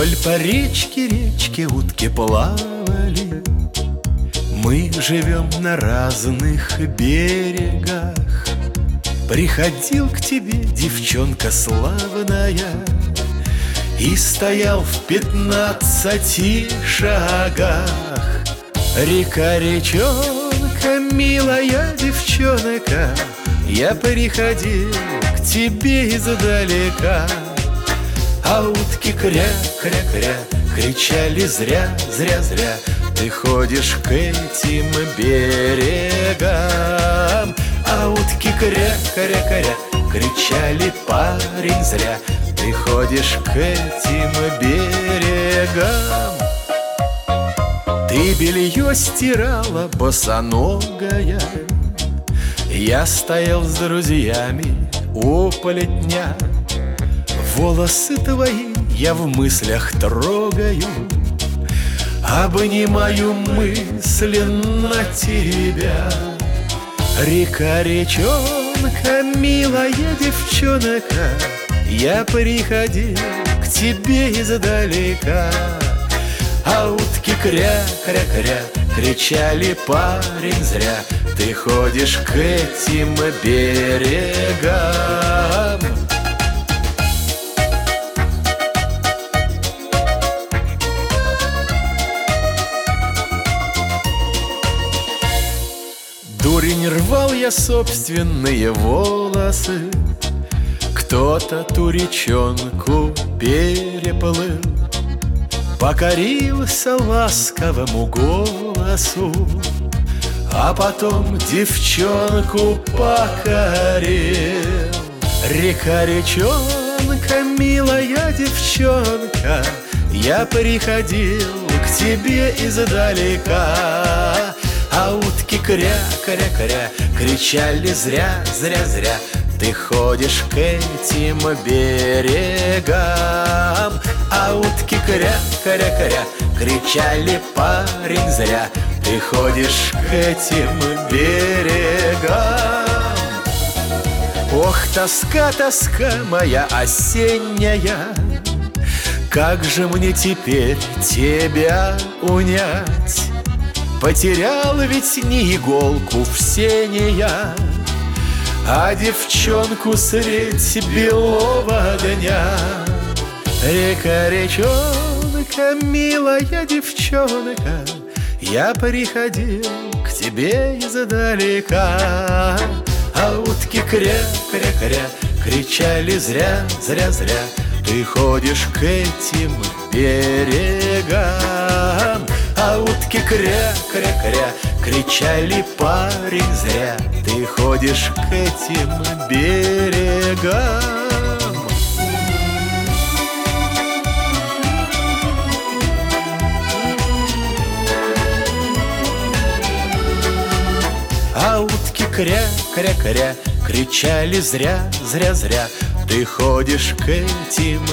Вдоль по речке утки плавали. Мы живем на разных берегах. Приходил к тебе девчонка славная и стоял в 15 шагах. Река-речонка, милая девчонка, я приходил к тебе издалека. А утки кря-кря-кря кричали зря. Ты ходишь к этим берегам. А утки кря-кря-кря кричали: парень, зря ты ходишь к этим берегам. Ты белье стирала босоногая, я стоял с друзьями у полотня. Волосы твои я в мыслях трогаю, обнимаю мысленно тебя. Река-речонка, милая девчонка, я приходил к тебе издалека. А утки кря-кря-кря кричали: парень, зря ты ходишь к этим берегам. Дурень, рвал я собственные волосы, кто-то ту речонку переплыл, покорился ласковому голосу, а потом девчонку покорил. Река-речонка, милая девчонка, я приходил к тебе издалека. А утки кря-кря-кря кричали: зря ты ходишь к этим берегам. А утки кря-кря-кря кричали: парень, зря ты ходишь к этим берегам. Ох, тоска моя осенняя, как же мне теперь тебя унять? Потерял ведь не иголку в сене я, а девчонку средь белого дня. Река-речонка, милая девчонка, я приходил к тебе издалека. А утки кря-кря-кря кричали: зря ты ходишь к этим берегам. А утки кря-кря-кря кричали: парень, зря ты ходишь к этим берегам. А утки кря-кря-кря кричали: зря ты ходишь к этим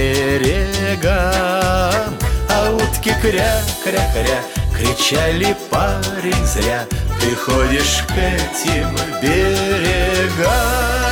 берегам. А утки кря-кря-кря кричали: парень, зря ты ходишь к этим берегам.